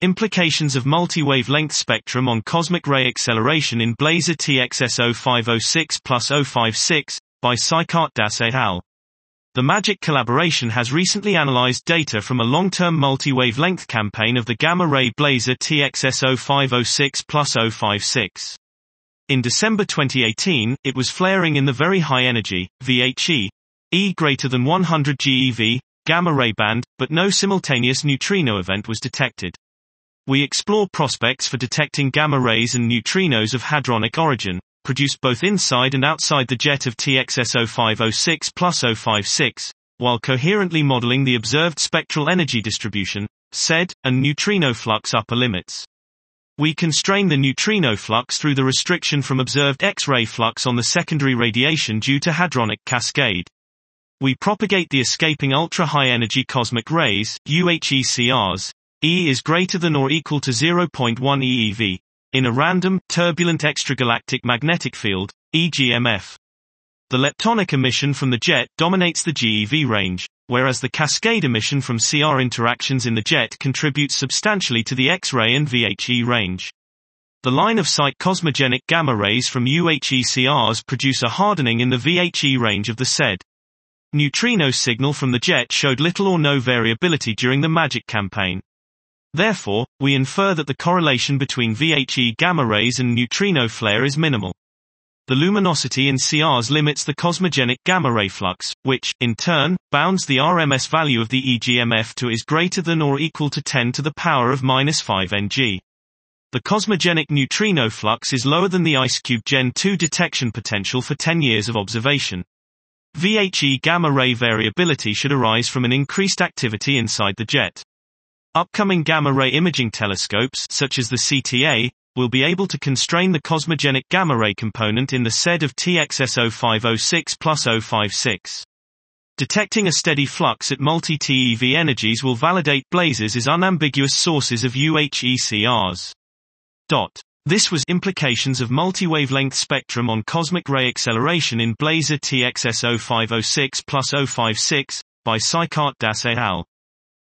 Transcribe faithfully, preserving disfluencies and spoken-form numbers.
Implications of multi-wavelength spectrum on cosmic ray acceleration in Blazar T X S zero five zero six plus zero five six, by Sykart Das et al. The MAGIC collaboration has recently analyzed data from a long-term multi-wavelength campaign of the gamma-ray Blazar T X S zero five zero six plus zero five six. In December twenty eighteen, it was flaring in the very high energy, V H E, E greater than one hundred GeV, gamma-ray band, but no simultaneous neutrino event was detected. We explore prospects for detecting gamma rays and neutrinos of hadronic origin, produced both inside and outside the jet of T X S zero five zero six plus zero five six, while coherently modeling the observed spectral energy distribution, S E D, and neutrino flux upper limits. We constrain the neutrino flux through the restriction from observed X-ray flux on the secondary radiation due to hadronic cascade. We propagate the escaping ultra-high energy cosmic rays, U H E C Rs, E is greater than or equal to zero point one E E V, in a random, turbulent extragalactic magnetic field, E G M F. The leptonic emission from the jet dominates the GeV range, whereas the cascade emission from C R interactions in the jet contributes substantially to the X-ray and V H E range. The line-of-sight cosmogenic gamma rays from U H E C Rs produce a hardening in the V H E range of the S E D. Neutrino signal from the jet showed little or no variability during the MAGIC campaign. Therefore, we infer that the correlation between V H E gamma rays and neutrino flare is minimal. The luminosity in C Rs limits the cosmogenic gamma ray flux, which, in turn, bounds the R M S value of the E G M F to is greater than or equal to ten to the power of minus five N G. The cosmogenic neutrino flux is lower than the IceCube Gen two detection potential for ten years of observation. V H E gamma ray variability should arise from an increased activity inside the jet. Upcoming gamma-ray imaging telescopes, such as the C T A, will be able to constrain the cosmogenic gamma-ray component in the S E D of T X S zero five zero six plus zero five six. Detecting a steady flux at multi-T E V energies will validate blazars as unambiguous sources of U H E C Rs. Dot. This was Implications of Multi-Wavelength Spectrum on Cosmic Ray Acceleration in Blazar T X S zero five zero six plus zero five six, by Sykart Das et al.